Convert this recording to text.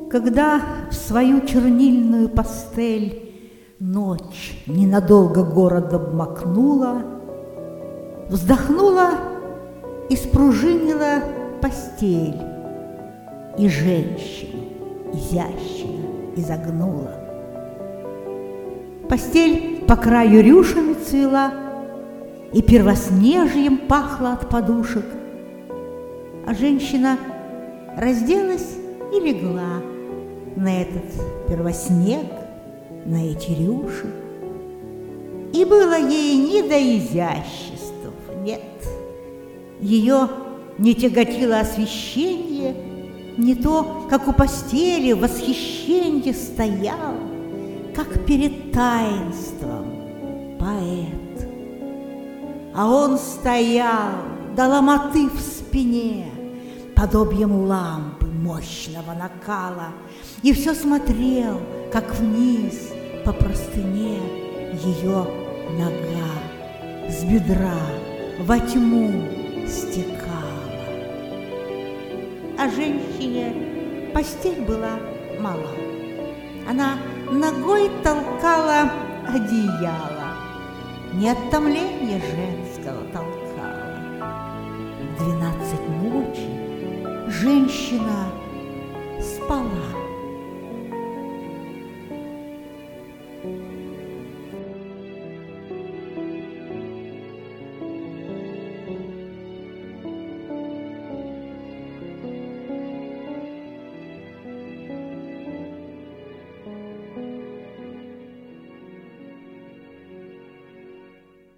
Когда в свою чернильную пастель ночь ненадолго город обмакнула, вздохнула и спружинила постель, и женщину изящно изогнула. Постель по краю рюшами цвела, и первоснежьем пахло от подушек, а женщина разделась и легла на этот первоснег, на эти рюши. И было ей не до изяществ, нет. Ее не тяготило освещение, не то, как у постели восхищенье стоял, как перед таинством поэт. А он стоял до ломоты в спине, подобием лампы мощного накала, и все смотрел, как вниз по простыне ее нога с бедра во тьму стекала. А женщине постель была мала. Она ногой толкала одеяло, не от томления женского толкала. В 12 ночи женщина спала.